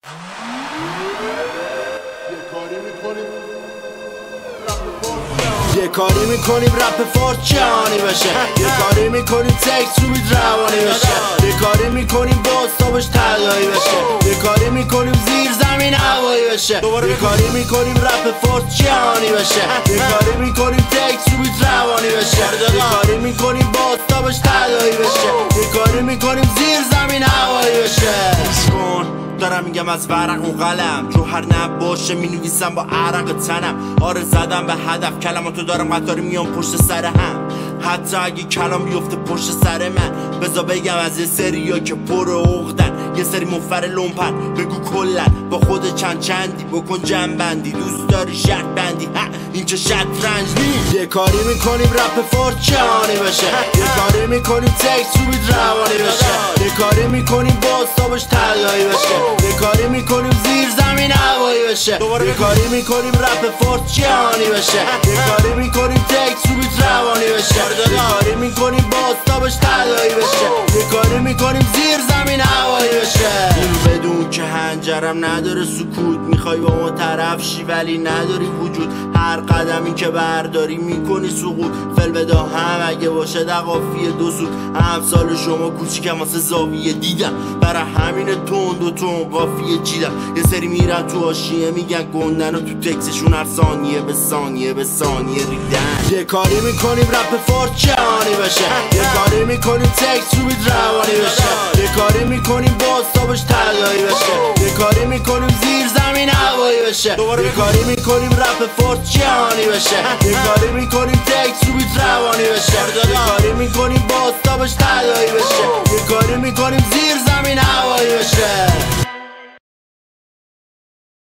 یه کاری میکنیم رپ فارس جهانی بشه، یه کاری میکنیم تکس رو بیت روانی بشه، یه کاری میکنیم باستابش تلایی بشه، یه کاری میکنیم زیر زمین هوایی بشه، یه کاری میکنیم رپ فارس جهانی بشه، یه کاری میکنیم تکس رو بیت روانی بشه، یه کاری میکنیم باستابش تلایی بشه، یه کاری میکنیم زیر زمین هوایی بشه. دارم میگم از ورق و قلم، جوهر نباشه مینویسم با عرق تنم. آره زدم به هدف، کلماتو دارم قطاری میام پشت سر هم، حتی اگه کلام بیفته پشت سر من. بذار بگم از یه سریا که پر عقدن، یه سری مفر لومپن، بگو کلن با خود چندی بکن جنبندی. دوست داری شرط بندی، این چه شطرنج نیست. یه کاری میکنیم رپ فارس جهانی بشه، یه کاری میکنیم تکس رو بیت روانی بشه، یه کاری میکنیم باستابش تلایی بشه، یه کاری میکنیم زیر زمین هوایی بشه، یه کاری میکنیم رپ فارس جهانی بشه، یه کاری میکنیم تکس رو بیت روانی بشه، یه کاری میکنیم باستابش تلایی بشه، یه کاری میکنیم زیر زمین هوایی بشه. اینو بدون که هنجرم نداره سکوت، میخوای با ما طرف شی ولی نداری وجود، هر قدمی که برداری میکنی سقوط. فلبدا هم اگه باشه دقافیه دو سود، همسال شما کوچیکم واسه زاویه دیدم، برای همین تند و تند قافیه چیدم. یه سری میرن تو حاشیه میگن گندن و تو تکسشون هر ثانیه به ثانیه به ثانیه ریدن. یه کاری میکنیم رپ فارس جهانی بشه، یه کاری میکنیم تکس رو بیت روانی بشه، یه کاری میکنیم باستابش تلایی بشه، یه کاری میکنیم زیر زمین هوایی بشه، یه کاری میکنیم رپ فارس جهانی بشه، یه کاری میکنیم تکس رو بیت روانی بشه، یه کاری میکنیم باستابش تلایی بشه، یه کاری میکنیم زیر زمین هوایی بشه.